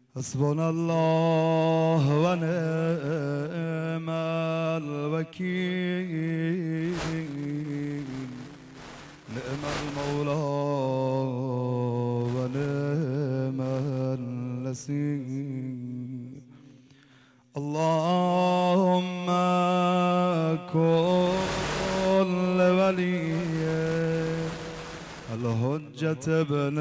حسبنا الله ونعم الوكيل نعم المولى ونعم النصير اللهم كل ولي الحجة ابن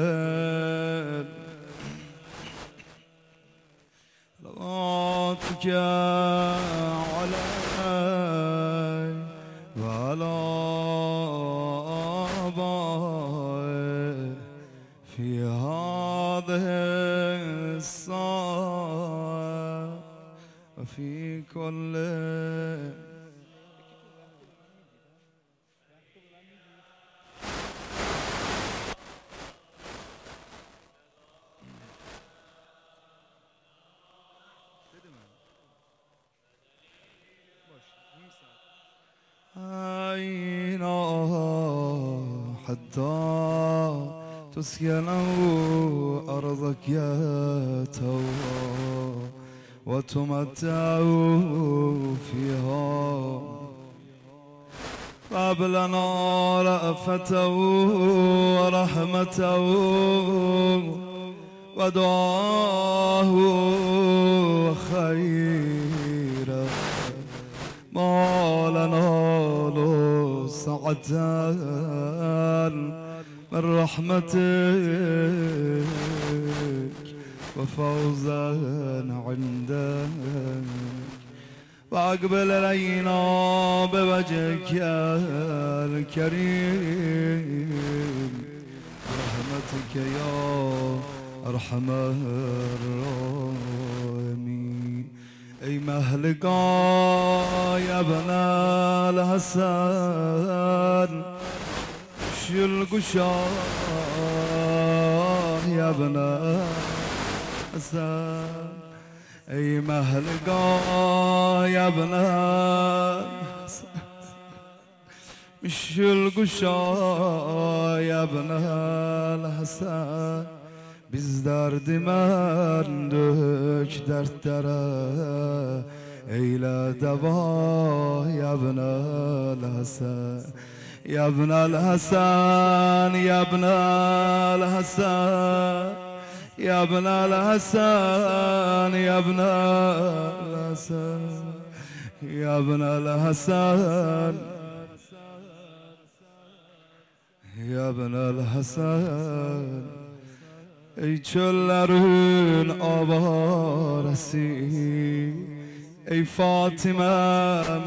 صلواتك علي وعلى آبائي في هذه الساعة وفي كل أين حتى تسكنه أرضك يا تواب وتمتعوا فيها هب لنا رأفته ورحمته ودعاه خيرا ما لنا سعة من رحمتك وفوزا عندك واقبل علينا بوجهك يا الكريم برحمتك يا ارحم الراحمين ای مهلقا يا ابن الحسن شو القشان يا ابن الحسن ای مهلقا يا ابن الحسن شو القشان يا ابن الحسن biz derdimen dök dertlere eyle deva ya ibnel Hasan ya ibnel Hasan ya ibnel Hasan ya ibnel Hasan ya ibnel Hasan ya ibnel Hasan ya ibnel Hasan ای çöllerin avaresi ey Fatimem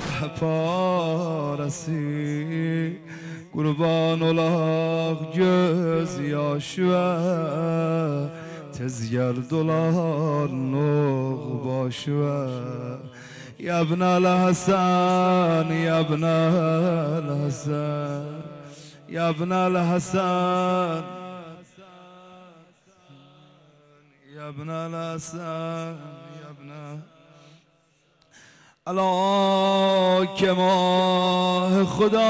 paresi kurban olak göz yaşı tez gel dolan nok başı ya ibnel Hasan ya ibnel Hasan ya ibnel Hasan يا ابن الحسن يا ابن الا که ماه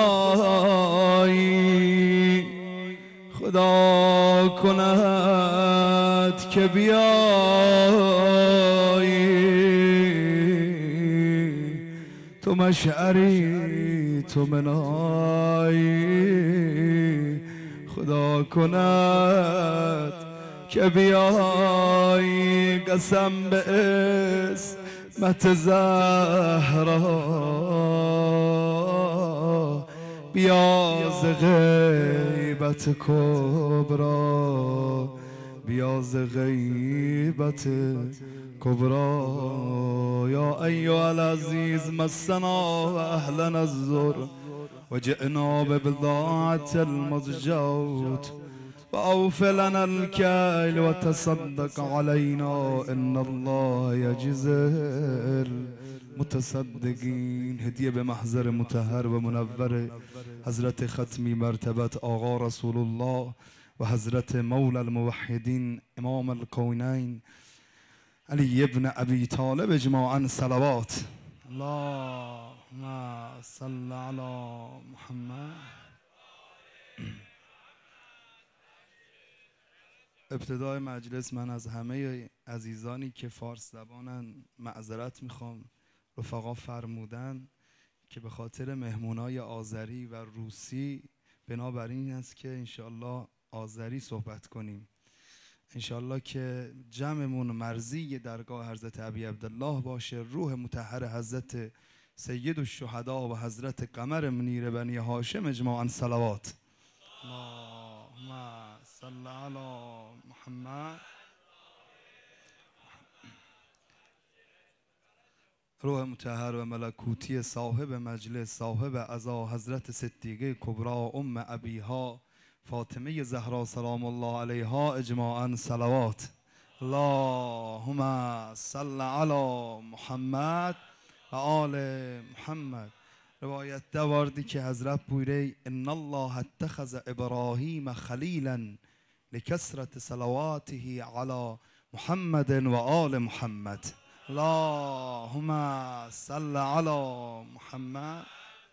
خدایی خدا کند که بیایی تو مشعری تو منایی خدا کند که بیایی قسم به اسمت زهرا بیا ز غیبت کبرا بیا ز غیبت کبرا یا ایها العزیز مسنا و اهلنا الضر وجئنا ببضاعة المزجات وأوف لنا الكيل وتصدق علينا إن الله يجزي المتصدقين هدیه به محضر مطهر و منور حضرت ختمی مرتبت آقا رسول الله و حضرت مولا الموحدین امام الکونین علی ابن ابی طالب اجماعا صلوات اللهم صل علی محمد ابتدای مجلس من از همه عزیزانی که فارس زبانن معذرت میخوام. رفقا فرمودن که به خاطر مهمونای آذری و روسی بنابراین است که انشالله آذری صحبت کنیم. انشالله که جمعمون مرضی درگاه حضرت ابی عبدالله باشه، روح مطهر حضرت سید الشهدا و حضرت قمر منیر بنی هاشم اجماعاً صلوات. اللهم صل علی محمد. روح مطهر و ملکوتی صاحب مجلس، صاحب عزا، حضرت صدیقه کبرا ام ابیها فاطمه زهرا سلام الله علیها اجماعاً صلوات. اللهم صل علی محمد و آل محمد. روایت دواردی که حضرت بویره ان الله اتخذ ابراهیم خلیلا لکثرت صلواته علی محمد و آل محمد. اللهم صل علی محمد.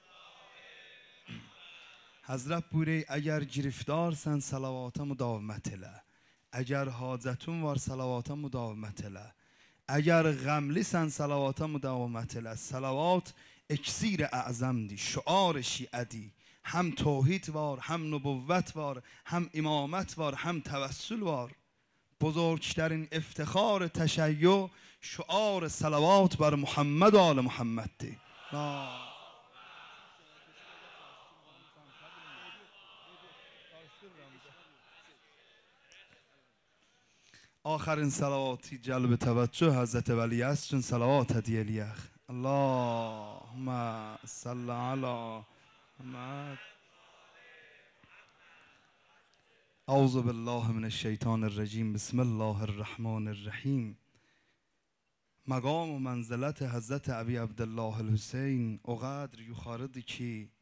حضرت بویره اگر گرفتار سن صلوات مداومت له، اگر حاجتون وار صلوات مداومت له، اگر غملی سن صلوات مداومت له. صلوات اکسیر اعظم دی، شعار شیعه دی، هم توحید وار، هم نبوت وار، هم امامت وار، هم توسل وار. بزرگترین افتخار تشیع شعار صلوات بر محمد و آل محمد دی. آخرین صلواتی جلب توجه حضرت ولی است چون صلوات هدیه لیخ. اللهم صل علی محمد. اعوذ بالله من الشیطان الرجیم. بسم الله الرحمن الرحیم. مقام و منزلت حضرت ابی عبدالله الحسین اقدر یخارد کی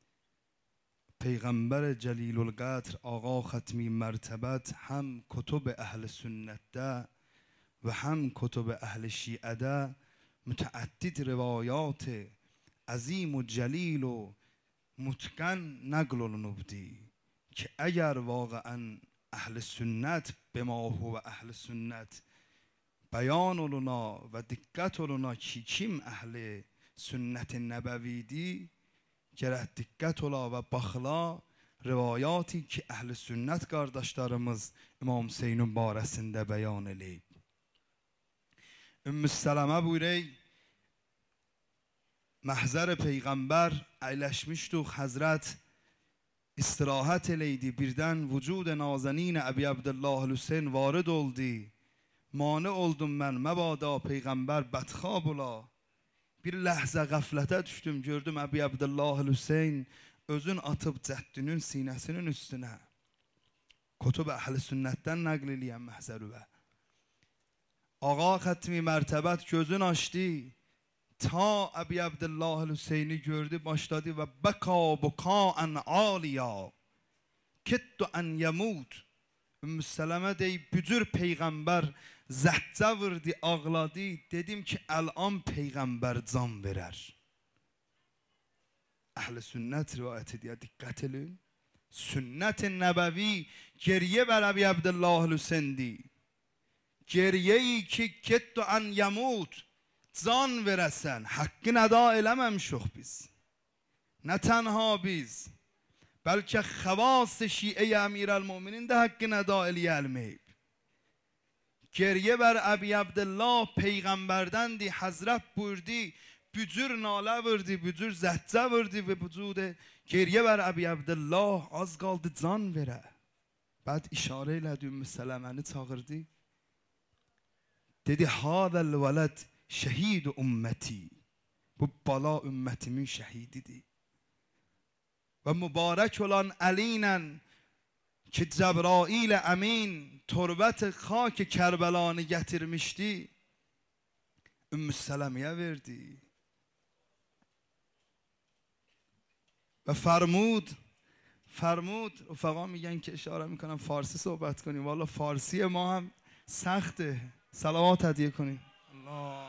پیغمبر جلیل القدر آقا ختمی مرتبت هم کتب اهل سنت ده و هم کتب اهل شیعه ده متعدد روایات عظیم و جلیل و متقن نقل و نبدی که اگر واقعا اهل سنت به ما هو اهل سنت بیان لنا و دقت لنا چیم اهل سنت نبوی دی گره دقت و بخلا روایاتی که اهل سنت کارداشتارımız امام Hüseyin baresinde beyan eleyip. Ümmü Seleme buyuruyor محضر پیغمبر ایلشmiştik حضرت استراحت eleydi. Birden vücud nazanin ابی عبدالله الحسین وارد oldu. مانع oldum من مبادا پیغمبر بدخواب ola. Bir ləhzə qəflətə düşdüm, gördüm Əbi Abdullah Hüseyn özün atıb cəddinin sinəsinin üstünə. Kutub əhl-i sünnətdən nəql eləyən məhzərüvə. Ağa xətmi mərtəbət gözün açdı. Ta Əbi Abdullah Hüseyni gördü, başladı və bəqa buqaən aliya. Kittu ən yəmud. Ümmü Sələmə deyib, bücür Peyğəmbər zəhcə vurdu, ağladı. Dedim ki, الان Peyğəmbər can verər. Əhl-i sünnət rivayət edir, diqqət edin. Sünnət-i nəbəvi geriyə bər Əbi Abdullah Hüseyndi. Geriyeyi ki, kittu ən yəmud, can verəsən. Haqqın əda eləməmişik biz. Nə tənha biz. بلکه خواص شیعه امیرالمؤمنین ده حق ندا eləyəlməyib. Geriye bər Əbi Abdullah Peyğəmbərdən di, Həzrət buyurdu, bücür nalə vurdu, bücür zəccə vurdu və vücudu. Geriye bər Əbi Abdullah az qaldı can verə. Bəd işarə elədi, Ümmü Sələməni çağırdı. Dedi, hadəl vələd şəhid ümməti. Bu bala ümmətimin şəhididir. و مبارک olan علینن که جبرائیل امین تربت خاک کربلانı getirmişti. Ümmü Sələmiyə verdi. و فرمود رفقا میگن که اشاره میکنم فارسی صحبت کنیم. والا فارسی ما هم سخته. صلوات هدیه کنیم. الله.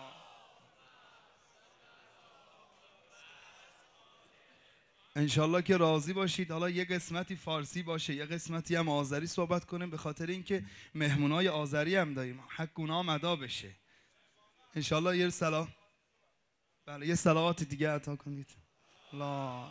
انشالله که راضی باشید. حالا یه قسمتی فارسی باشه، یه قسمتی هم آذری صحبت کنیم، به خاطر اینکه مهمونای آذری هم داریم، حق اونا ادا بشه. انشالله یه سلام، بله یه صلوات دیگه عطا کنید. لا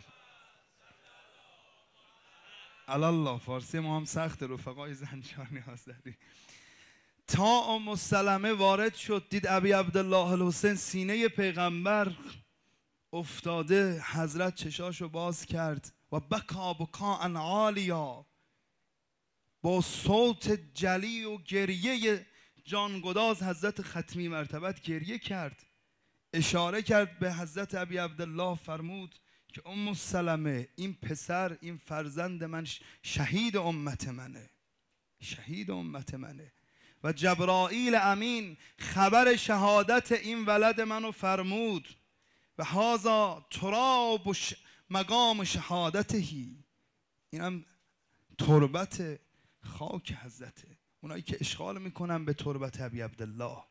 الله، فارسی ما هم سخت، رفقای زنجانی آذری. تا ام سلمه وارد شد، دید ابی عبدالله الحسین سینه پیغمبر افتاده، حضرت چشاشو باز کرد و بکا بکاء عالیا، با صوت جلی و گریه جانگداز حضرت ختمی مرتبت گریه کرد. اشاره کرد به حضرت ابی عبدالله، فرمود که ام سلمه، این پسر، این فرزند من شهید امت منه، شهید امت منه. و جبرائیل امین خبر شهادت این ولد منو فرمود و هذا تراب مقام شهادتهی، اینم تربت خاک حضرته، اونایی که اشغال میکنن به تربت ابی عبدالله.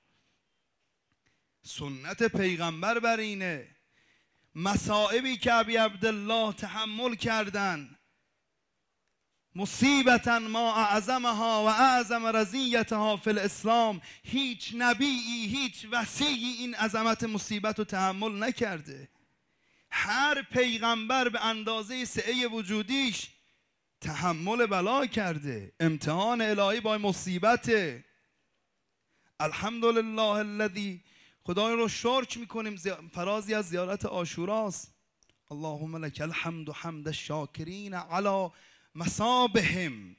سنت پیغمبر بر اینه، مصائبی که ابی عبدالله تحمل کردن، مصیبتا ما اعظمها و اعظم رضیتها فی الاسلام، هیچ نبیی، هیچ وصیی این عظمت مصیبت رو تحمل نکرده. هر پیغمبر به اندازه سعه وجودیش تحمل بلا کرده. امتحان الهی با مصیبته. الحمدلله الذی، خدای رو شکر میکنیم، فرازی از زیارت عاشوراست. اللهم لك الحمد حمد الشاکرین علی مصابهم.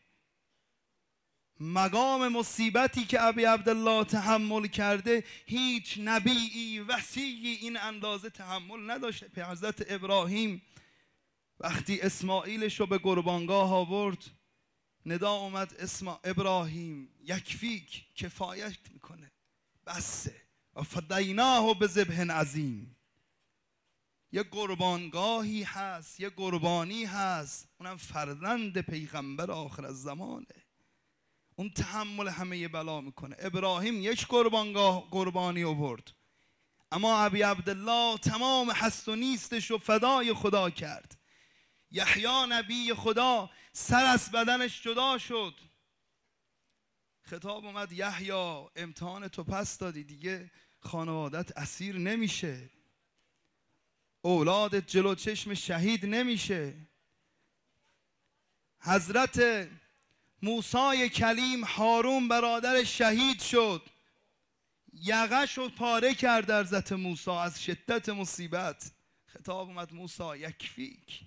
مقام مصیبتی که ابی عبدالله تحمل کرده، هیچ نبیی وصیی این اندازه تحمل نداشته. به حضرت ابراهیم وقتی اسماعیلش رو به قربانگاه آورد، ندا اومد ابراهیم یکفیک، کفایت میکنه، بسه. و فدیناه بذبح عظیم، یه قربانگاهی هست، یه قربانی هست، اونم فرزند پیغمبر آخر الزمانه. اون تحمل همه بلا میکنه. ابراهیم یک قربانی آورد، اما ابی عبدالله تمام هست و نیستش رو فدای خدا کرد. یحیی نبی خدا سر از بدنش جدا شد، خطاب اومد یحیی امتحان تو پس دادی، دیگه خانوادت اسیر نمیشه، اولادت جلو چشم شهید نمیشه. حضرت موسی کلیم، هارون برادر شهید شد، یقش رو پاره کرد حضرت موسی از شدت مصیبت. خطاب اومد موسی یکفیک،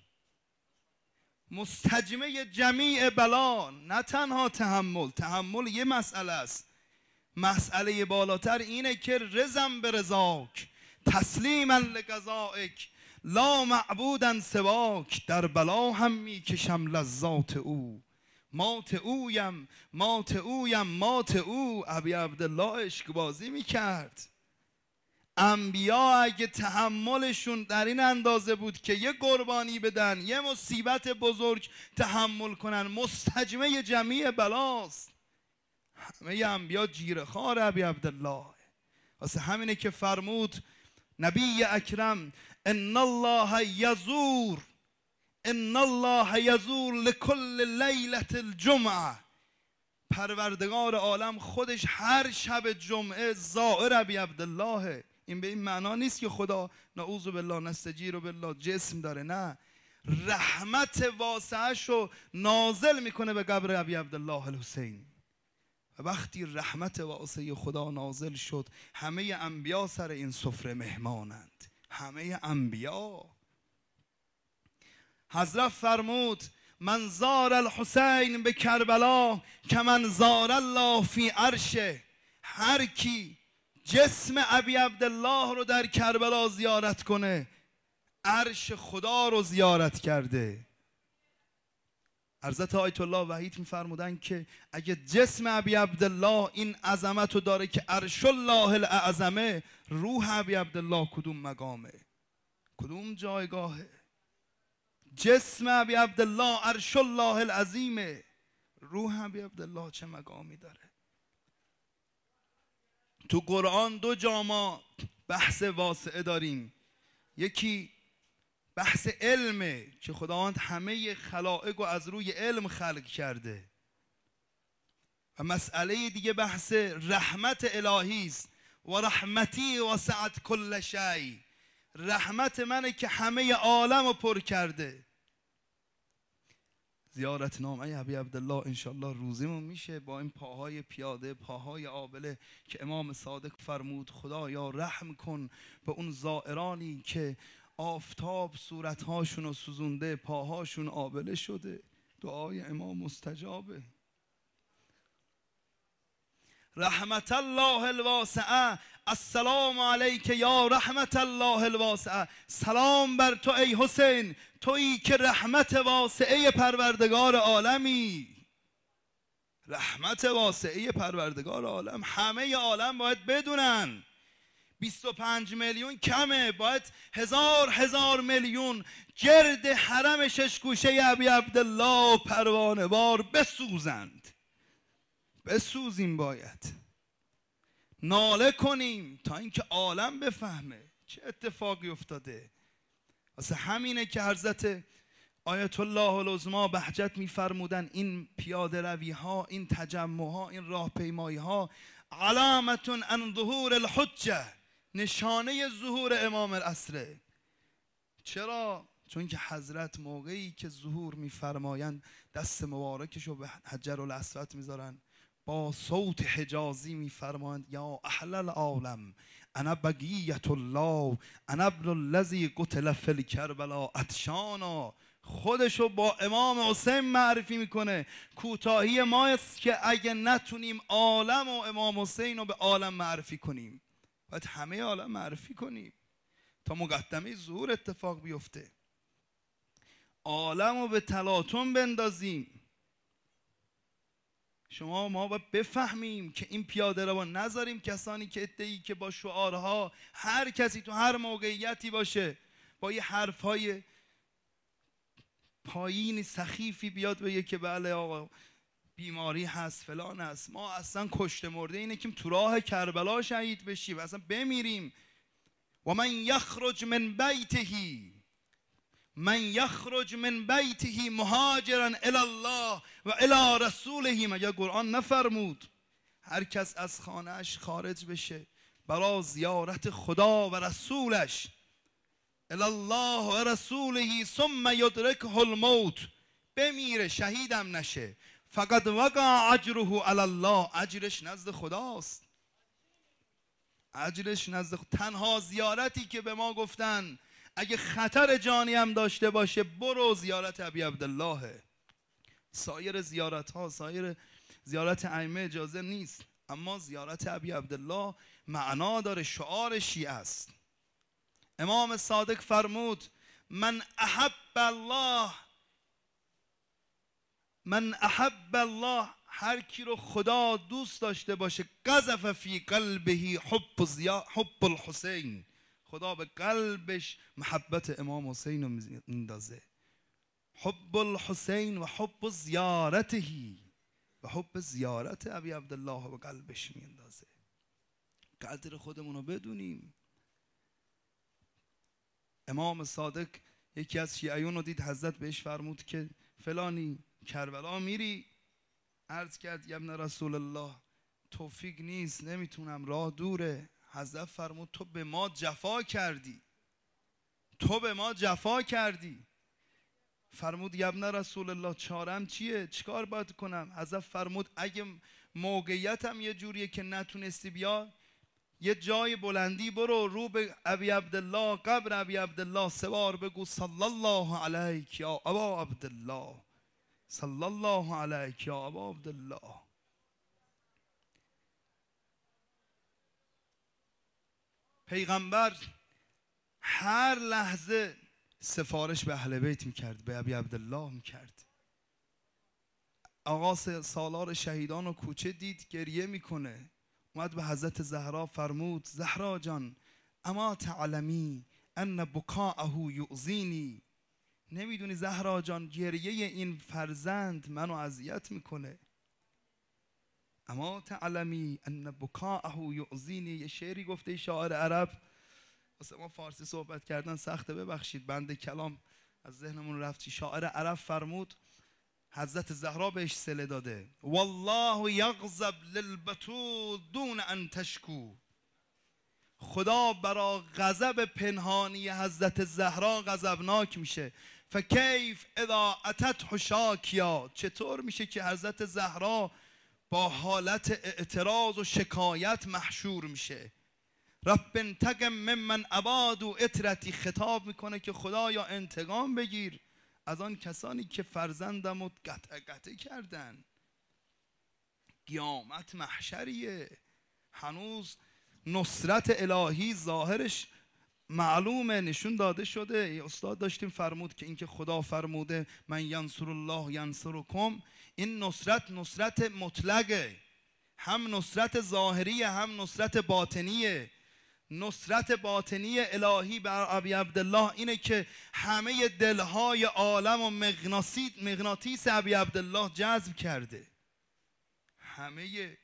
مستجمع جمیع بلا، نه تنها تحمل یه مسئله است، مسئله بالاتر اینه که رزم به رضاک تسلیما لقضائک لا معبودا سواک، در بلا هم میکشم لذات او، مات اویم مات اویم مات او. ابی عبدالله عشقبازی میکرد. انبیا اگه تحملشون در این اندازه بود که یه قربانی بدن، یه مصیبت بزرگ تحمل کنن، مستجمع جمیع بلاست. همه انبیا جیره خار ابی عبدالله. واسه همینه که فرمود نبی اکرم ان الله یزور، ان الله یزور لکل لیلة الجمعه، پروردگار عالم خودش هر شب جمعه زائر ابی عبدالله. این به این معنا نیست که خدا نعوذ بالله نستجیر بالله جسم داره، نه، رحمت واسعش رو نازل میکنه به قبر ابی عبدالله الحسین. و وقتی رحمت واسع خدا نازل شد، همه انبیا سر این سفره مهمانند، همه انبیا. حضرت فرمود من زار الحسین به کربلا که من زار الله فی عرشه، هر کی جسم ابی عبدالله رو در کربلا زیارت کنه، عرش خدا رو زیارت کرده. حضرت آیت الله وحید میفرمودن که اگه جسم ابی عبدالله این عظمت رو داره که عرش الله الاعظمه، روح ابی عبدالله کدوم مقامه، کدوم جایگاهه؟ جسم ابی عبدالله عرش الله العظیمه، روح ابی عبدالله چه مقامی داره؟ تو قرآن دو جا ما بحث واسعه داریم. یکی بحث علمه که خداوند همه خلائق رو از روی علم خلق کرده. و مسئله دیگه بحث رحمت الهی است. و رحمتی وسعت کل شیء، رحمت منه که همه عالم رو پر کرده. زیارت نامه ابی عبدالله انشالله روزیمون میشه با این پاهای پیاده، پاهای آبله که امام صادق فرمود خدایا رحم کن به اون زائرانی که آفتاب صورتهاشون رو سوزونده، پاهاشون آبله شده. دعای امام مستجابه. رحمت الله الواسعه، السلام علیک یا رحمت الله الواسعه. سلام بر تو ای حسین، تویی که رحمت واسعه پروردگار عالمی. رحمت واسعه پروردگار عالم همه عالم باید بدونن. 25 میلیون کمه، باید هزار میلیون گرد حرم ششگوشه ابی عبدالله پروانه وار بسوزند. بسوزیم، باید ناله کنیم تا اینکه عالم بفهمه چه اتفاقی افتاده. واسه همینه که حضرت آیت الله العظما بهجت میفرمودن این پیاده روی ها، این تجمع ها، این راهپیمایی ها علامتون ان ظهور الحجه، نشانه ظهور امام العصره. چرا؟ چون که حضرت موقعی که ظهور میفرمایند دست مبارکشو به حجر الاسود میذارن، با صوت حجازی میفرمایند یا اهل العالم انا بقیت الله انا ابن الذی قتل فی الکربلاء عطشانا. خودشو با امام حسین معرفی میکنه. کوتاهی ما است که اگه نتونیم عالم و امام حسین رو به عالم معرفی کنیم، باید همه عالم معرفی کنیم تا مقدمه ظهور اتفاق بیفته. عالم رو به تلاطم بندازیم. ما باید بفهمیم که این پیاده رو نذاریم کسانی که ادعی که با شعارها هر کسی تو هر موقعیتی باشه با یه حرفهای پایین سخیفی بیاد بگه که بله آقا بیماری هست فلان هست. ما اصلا کشته مرده اینه که تو راه کربلا شهید بشیم، اصلا بمیریم. و من یخرج من بیته مهاجرا الی الله و الی رسوله. مگر قرآن نفرمود هر کس از خانهش خارج بشه برای زیارت خدا و رسولش، الی الله و رسوله ثم یدرکه الموت، بمیره شهیدم نشه، فقط وقع اجره علی الله، اجرش نزد خداست. اجرش نزد تنها زیارتی که به ما گفتن اگه خطر جانی هم داشته باشه برو زیارت ابی عبدالله. سایر زیارت ها، سایر زیارت ائمه اجازه نیست، اما زیارت ابی عبدالله معنا داره، شعار شیعه است. امام صادق فرمود من احب الله، هر کی رو خدا دوست داشته باشه قذف فی قلبه حب الحسین، خدا به قلبش محبت امام حسین رو میندازه. حب الحسین و حب زیارته، و حب زیارت ابی عبدالله به قلبش میندازه. قدر خودمون رو بدونیم. امام صادق یکی از شیعیون رو دید، حضرت بهش فرمود که فلانی کربلا میری؟ عرض کرد یا ابن رسول الله توفیق نیست، نمیتونم، راه دوره. حضرت فرمود تو به ما جفا کردی. فرمود یا ابن رسول الله چارم چیه؟ چیکار باید کنم؟ حضرت فرمود اگه موقعیتم یه جوریه که نتونستی بیا، یه جای بلندی برو، رو به ابی عبدالله، قبر ابی عبدالله سوار بگو صلی الله علیک یا ابا عبدالله، صلی الله علیک یا ابا عبدالله. پیغمبر هر لحظه سفارش به اهل بیت میکرد، به ابی عبدالله میکرد. آقا سالار شهیدان و کوچه دید گریه میکنه، اومد به حضرت زهرا فرمود زهرا جان اما تعلمی ان بکاءه یؤذینی، نمیدونی زهرا جان گریه این فرزند منو اذیت میکنه. اما تعلمی ان بکاءه یؤذینی، یه شعری گفته شاعر عرب واسه ما فارسی صحبت کردن سخته، ببخشید بند کلام از ذهنمون رفت. شاعر عرب فرمود، حضرت زهرا بهش صله داده، والله یغضب للبتول دون ان تشکو. خدا برای غضب پنهانی حضرت زهرا غضبناک میشه. فکیف اذا اتت شاکیا، چطور میشه که حضرت زهرا با حالت اعتراض و شکایت محشور میشه؟ رب انتقم ممن ابادوا اطرتی، خطاب میکنه که خدایا انتقام بگیر از آن کسانی که فرزندم رو قطع کردن. قیامت محشریه، هنوز نصرت الهی ظاهرش معلومه، نشون داده شده. استاد داشتیم فرمود که اینکه خدا فرموده من ینصر الله ینصرکم، این نصرت مطلقه، هم نصرت ظاهریه هم نصرت باطنیه. نصرت باطنی الهی بر ابی عبدالله اینه که همه دلهای عالم و مغناطیس ابی عبدالله جذب کرده. همه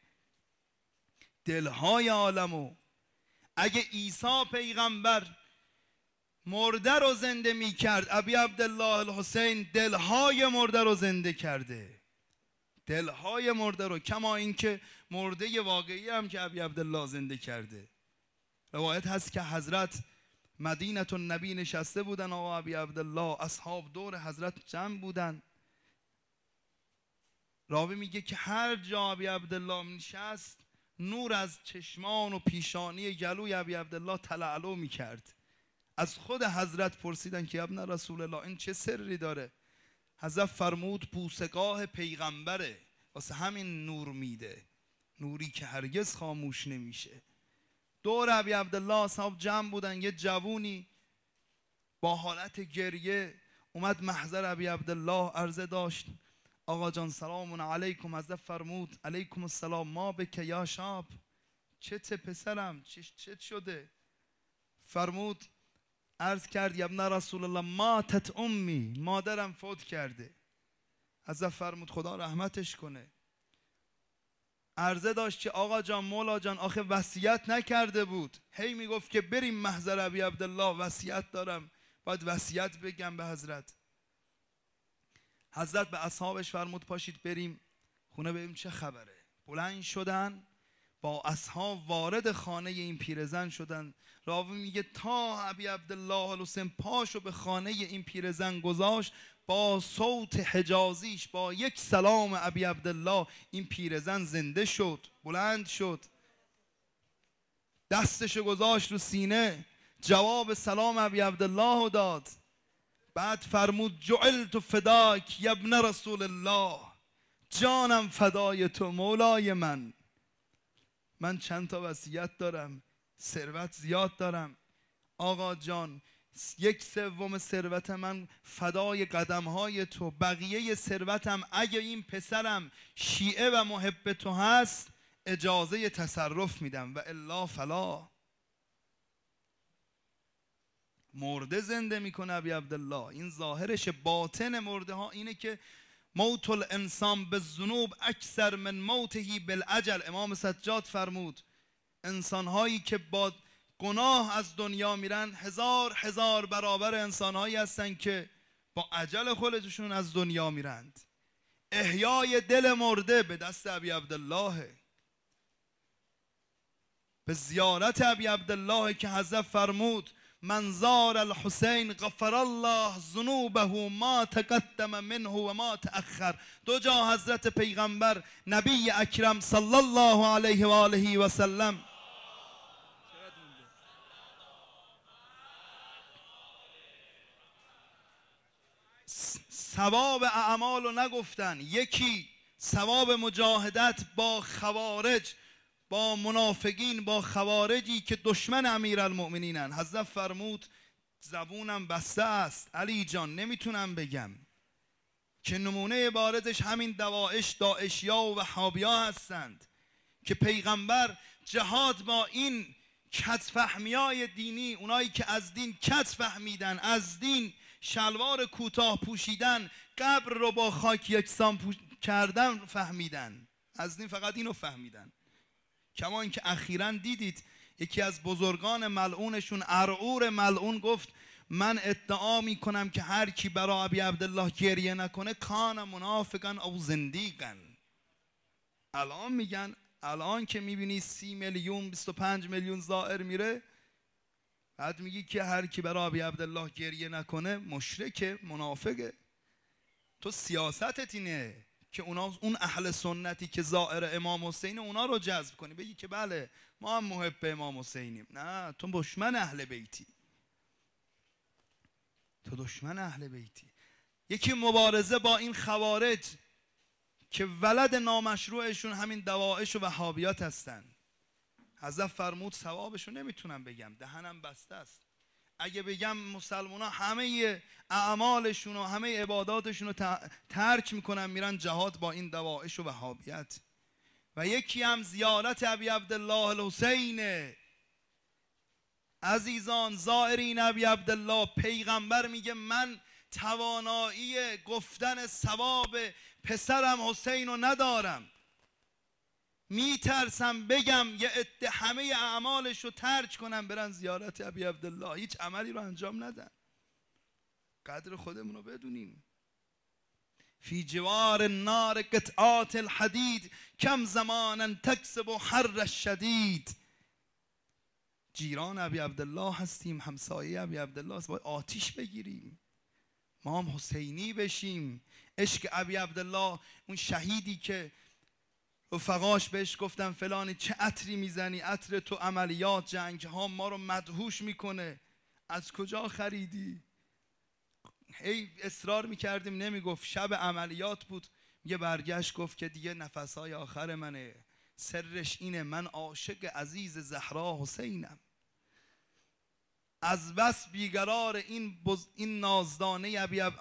دلهای عالمو، اگه عیسی پیغمبر مرده رو زنده می کرد، ابی عبدالله الحسین دلهای مرده رو زنده کرده. دلهای مرده رو، کما اینکه مرده واقعی هم که ابی عبدالله زنده کرده. روایت هست که حضرت مدینه النبی نشسته بودن، آقا ابی عبدالله، اصحاب دور حضرت جمع بودن. راوی میگه که هر جا ابی عبدالله نشست نور از چشمان و پیشانی گلوی ابی عبدالله تلالو میکرد. از خود حضرت پرسیدن که ابن رسول الله این چه سری داره؟ حضرت فرمود بوسگاه پیغمبره، واسه همین نور میده، نوری که هرگز خاموش نمیشه. دور ابی عبدالله اصحاب جمع بودن. یه جوونی با حالت گریه اومد محضر ابی عبدالله، عرضه داشت آقا جان سلام علیکم. حضرت فرمود علیکم السلام، ما بک یا شاب، چته پسرم، چه شده؟ فرمود عرض کرد یا ابن رسول الله ماتت امی، مادرم فوت کرده. حضرت فرمود خدا رحمتش کنه. عرضه داشت که آقا جان مولا جان آخه وصیت نکرده بود، هی میگفت که بریم محضر ابی عبدالله، وصیت دارم باید وصیت بگم به حضرت. حضرت به اصحابش فرمود پاشید بریم خونه ببینیم چه خبره. بلند شدن با اصحاب وارد خانه این پیرزن شدن. راوی میگه تا ابی عبدالله الحسین پاشو به خانه این پیرزن گذاشت، با صوت حجازیش، با یک سلام ابی عبدالله این پیرزن زنده شد، بلند شد، دستشو گذاشت رو سینه، جواب سلام ابی عبدالله داد. بعد فرمود جعلت فداک یا ابن رسول الله، جانم فدای تو مولای من چند تا وصیت دارم، ثروت زیاد دارم، آقا جان 1/3 ثروت من فدای قدمهای تو، بقیه ثروتم اگه این پسرم شیعه و محب تو هست اجازه تصرف میدم و الا فلا. مرده زنده میکنه ابی عبدالله. این ظاهرش. باطن مرده ها اینه که موت الانسان بالذنوب اکثر من موته بالاجل. امام سجاد فرمود انسان هایی که با گناه از دنیا میرن 1000 برابر انسان هایی هستن که با اجل خودشون از دنیا میرند. احیای دل مرده به دست ابی عبدالله، به زیارت ابی عبدالله که حضرت فرمود من زار الحسین غفر الله ذنوبه ما تقدم منه و ما تأخر. 2 جا حضرت پیغمبر نبی اکرم صلی الله علیه و آله و سلم ثواب اعمال رو نگفتن. یکی ثواب مجاهدت با خوارج، با منافقین، با خوارجی که دشمن امیرالمؤمنینن. حضرت فرمود زبونم بسته است علی جان نمیتونم بگم، که نمونه بارزش همین داعشیا و وهابیا هستند که پیغمبر جهاد با این کدفهمیای دینی، اونایی که از دین کد فهمیدن، از دین شلوار کوتاه پوشیدن، قبر رو با خاک یکسان کردن فهمیدن، از دین فقط اینو فهمیدن. کما اینکه اخیراً دیدید یکی از بزرگان ملعونشون ارعور ملعون گفت من ادعا میکنم که هر کی برای ابی عبدالله گریه نکنه کان منافقا او زندیقا. الان میگن، الان که میبینی 30 میلیون 25 میلیون زائر میره، بعد میگی که هر کی برای ابی عبدالله گریه نکنه مشرکه، منافقه. تو سیاستت اینه که اون اهل سنتی که زائر امام حسین اونا رو جذب کنی، بگی که بله ما هم محب امام حسینیم. نه، تو دشمن اهل بیتی، تو دشمن اهل بیتی. یکی مبارزه با این خوارج که ولد نامشروعشون همین دوائش و وهابیات هستن. حضرت فرمود ثوابشو نمیتونم بگم، دهنم بسته است. اگه بگم مسلمان ها همه اعمالشون و همه عباداتشون رو ترک میکنن میرن جهاد با این دوائش و وهابیت. و یکی هم زیارت ابی عبدالله الحسین. عزیزان زائرین ابی عبدالله، پیغمبر میگه من توانایی گفتن ثواب پسرم حسین رو ندارم، میترسم بگم یه عده همه اعمالش رو ترک کنم برن زیارت ابی عبدالله، هیچ عملی رو انجام ندن. قدر خودمون رو بدونیم. فی جوار النار قطعات الحدید کم زمانا تکسب حر الشدید. جیران ابی عبدالله هستیم، همسایه ابی عبدالله هستیم، باید آتیش بگیریم، ما هم حسینی بشیم. عشق ابی عبدالله، اون شهیدی که رفقاش بهش گفتن فلانی چه عطری میزنی، عطر تو عملیات جنگ ها ما رو مدهوش میکنه، از کجا خریدی؟ هی اصرار میکردیم نمیگفت، شب عملیات بود، یه برگشت گفت که دیگه نفسهای آخر منه، سرش اینه من عاشق عزیز زهرا حسینم. از بس بیقرار این نازدانه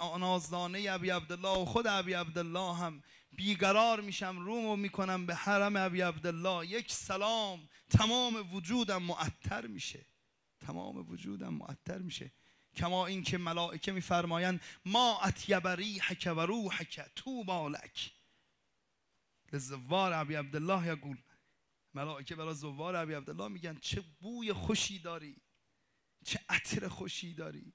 ابی عبدالله و خود ابی عبدالله هم بیقرار میشم، رومو میکنم به حرم ابی عبدالله، یک سلام تمام وجودم معطر میشه، تمام وجودم معطر میشه. کما این که ملائکه میفرمایند ما اطیب ریحک و روحک طوبی لک لزوار ابی عبدالله یقول. ملائکه برای زوار ابی عبدالله میگن چه بوی خوشی داری، چه عطر خوشی داری.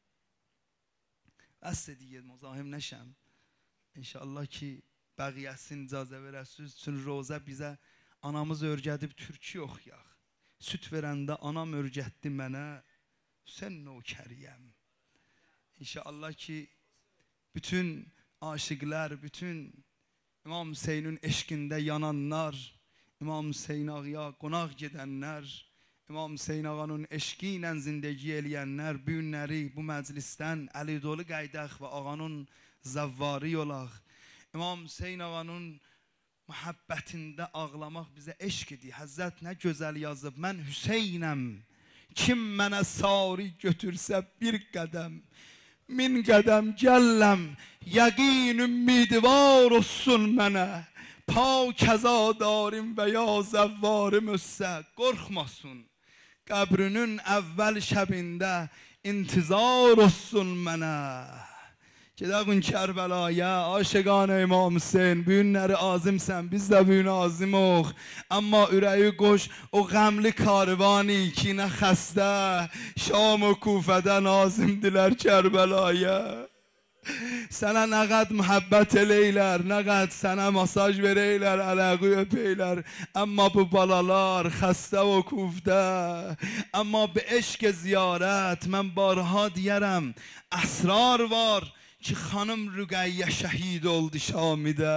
بس دیگه مزاحم نشم. انشالله ki baqiyəsini icazə verəsiniz üçün roza bizə anamız örgədib türkü oxuyaq. Süt verəndə anam örgətdi mənə, sən nökəriyəm. İnşallah ki bütün aşıqlar, bütün İmam Hüseynin eşqində yananlar, İmam Hüseyin ağaya qonaq gedənlər, İmam Hüseyin ağanın eşqi ilə zindagi eləyənlər bu günləri bu məclisdən əli dolu qaydaq və ağanın zavvari olaq. İmam Hüseyin ağanın muhabbətində ağlamaq bizə eşqidir. Həzrət nə gözəl yazıb, mən Hüseynəm, kim mənə sari götürsə bir qədəm, min qədəm gəlləm, yəqin ümidvar olsun mənə, pak əzadarim və ya zəvvarim össə, qorxmasın, qəbrünün əvvəl şəbində intizar olsun mənə. که در اون کربلایه عاشقان امام حسین بینر عظیم سن biz de bugün azimoq اما ürəyi qoş o qəmli karvani ki nə xəstə Şam و کوفədə nazimdilər Kərbəlaya. Sənə nə qəd mühabbət eləylər, nə qəd sənə masaj verəylər, ələqi öpəylər. Amma bu balalar xəstə و کوفdə. Amma به عشق ziyarət mən barha deyərəm, əsrar var ki xanım Rüqəyyə şəhid oldu Şamidə.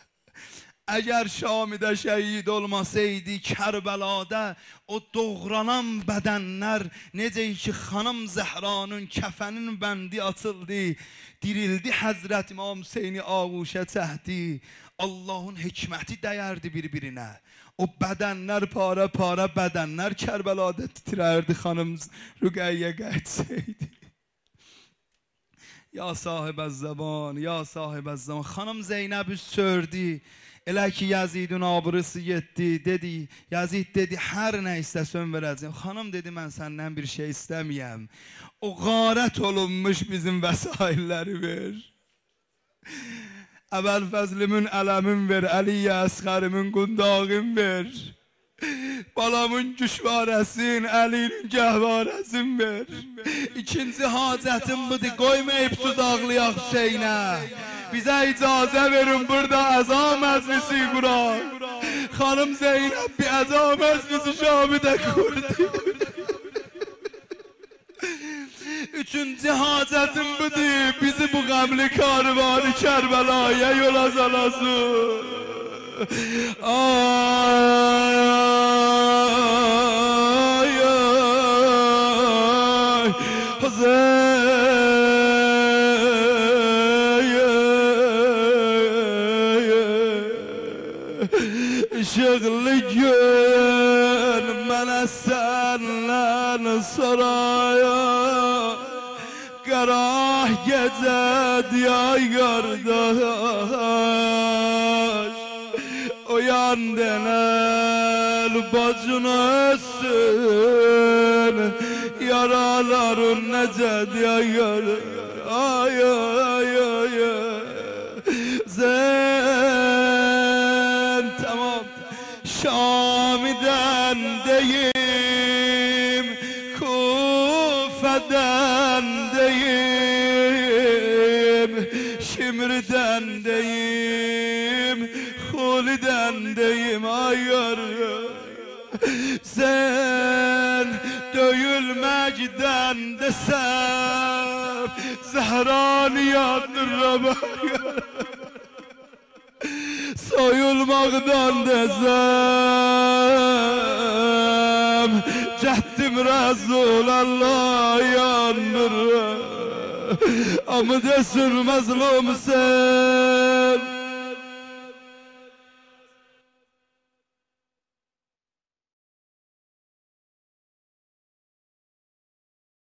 Əgər Şamidə şəhid olmasaydı Kərbəladə o doğranan bədənlər necə ki xanım Zəhranın kəfənin bəndi açıldı, dirildi Həzrət İmam Hüseyni ağuşə çəkdi. Allahın hikməti dəyərdi bir-birinə. O bədənlər para para bədənlər Kərbəladə titrərdi xanım Rüqəyyə qətsəydi. Ya sahib az zaman, ya sahib az zaman. Xanım Zeynəb üz sördü. Elə ki Yazidin abırısı getdi, dedi. Yazid dedi, hər nə istəsən verəcəm. Xanım dedi, mən səndən bir şey istəməyəm. O qarət olunmuş bizim vəsailləri ver. Əbəl fəzlimin ələmin ver, Əliyə əsxərimin qundağın ver. Balamın güşvarəsin, əlinin gəhvarəsin ver. İkinci hacətim budur, qoymayıb sus ağlayaq Hüseynə. Bizə icazə verin burada əza məclisi quraq. Xanım Zeynəb bir əza məclisi şamidə qurdu. Üçüncü hacətim budur, bizi bu qəmli karvanı Kərbəlaya yola salasın. Ay, ay, Işıqlı gün mənə səndən saraya Qarah gecə diyay qardaş Uyan denel bacın ölsün Yaraların necə diyay qardaş Ay ay ay Zen tamam Şami'den deyim Kufe'den deyim Şimr'den deyim Huli'den deyim ayar Sen döyülmekten desem Zehra'nı yandıramam Soyulmaktan desem Cehdim Resulallah yandır Ama desin mazlum sen